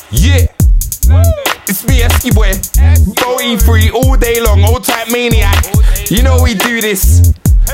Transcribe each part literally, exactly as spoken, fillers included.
Yeah, it's me, Esky Boy. Go E three all day long, old type maniac. You know we do this.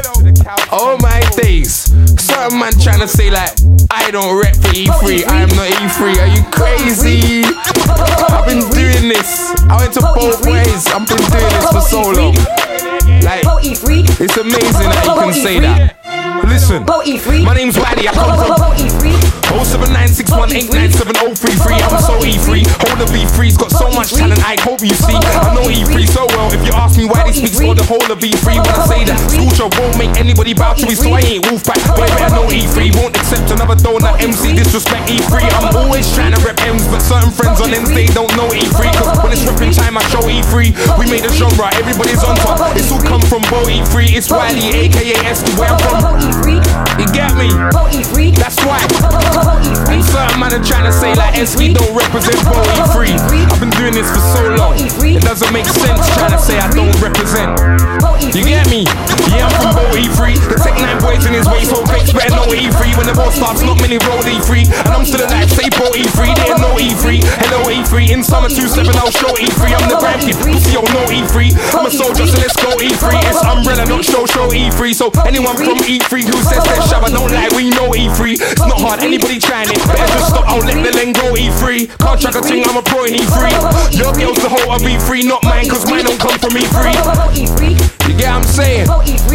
Oh my days. Certain man trying to say like I don't rep for E three. I am not E three. Are you crazy? I've been doing this. I went to both ways. I've been doing this for so long. Like, it's amazing that you can say that. Listen, my name's Waddy, I come from oh seven nine six one eight nine seven oh three three. I'm so E three. Whole of E three's got so much talent, I hope you see. I know E three so well. If you ask me why they speak for the whole of E three, when I say that Sculpture won't make anybody bow to me, so I ain't Wolfpack. But I better know E three won't accept another donut. M C disrespect E three. I'm always trying to rep M's, but certain friends on ends they don't know E three. Cause when it's ripping time, I show E three. We made a genre, everybody's on top. It's all come from Bo E three. It's Wiley, aka Esky, where I'm from. You get me? That's why. And certain man are trying to say like Esky don't represent Bo E three. I've been doing this for so long. It doesn't make sense trying to say I don't represent. You get me? Yeah, I'm from Bo E three. The Tech nine boys in his way, so fakes better know E three. When the ball starts, not many roll E three. And I'm still alive, say Bo E three. They didn't know E three. Hello E three. In summer two seven, I'll show E three. I'm the grand kid. Pussy, yo, no E three. I'm a soldier, so let's go E three. It's umbrella, not show, show E three. So anyone from E three who says they're shabba, don't lie, we know E three. It's not hard, anybody trying it. Better just stop, I'll let the lane go E three. Can't track a thing, I'm a pro in E three. Your girl's the whole of E three, not mine, cause mine don't come from E three. You get what I'm saying?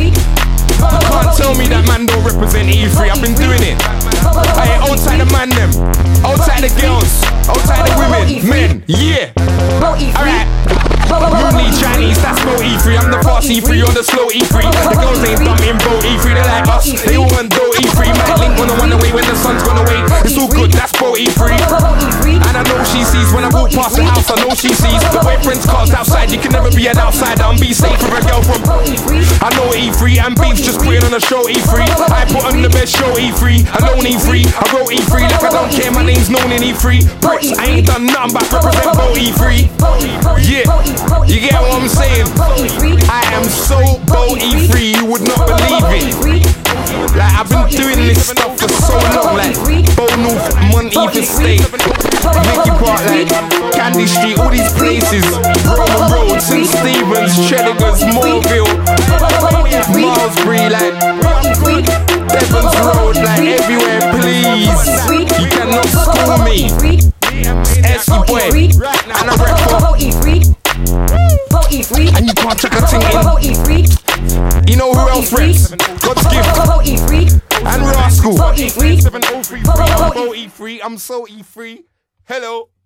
You can't tell me that man don't represent E three, I've been doing it. Hey, outside the man them, outside the girls, outside the women, men, yeah. Alright. Uni Chinese, that's Bo E three. I'm the fast E three, you're the slow E three. The girls ain't dumb in Bo E three, they like us. They all want Do E three. Might link on the one away when the sun's gone away. It's all good, that's Bo E three. And I know she sees when I walk past the house, I know she sees the boyfriend's cars outside. You can never be an outsider and be safe for a girl from I know E three, and beef's just putting on a show E three. I put on the best show E three. I know E three, I wrote E three like I don't care, my name's known in E three. Bricks, I ain't done nothing but represent Bo E three. Yeah. You get what I'm saying? I am so Bo E three, you would not believe it. Like, I've been doing this stuff for so long. Like, Bo North, Monteith Estate, Mickey Park, like, Candy Street, all these places. Roman Road, Saint Stephen's, Cheddigars, Moreville, Malmesbury, like, Devon's Road, like, everywhere, please. You cannot school me. Esky Boy, and I rap for and you can't check a thing in. You know who else reps? God's Gift and Rascal. I'm Bo E three, I'm so E three. Hello.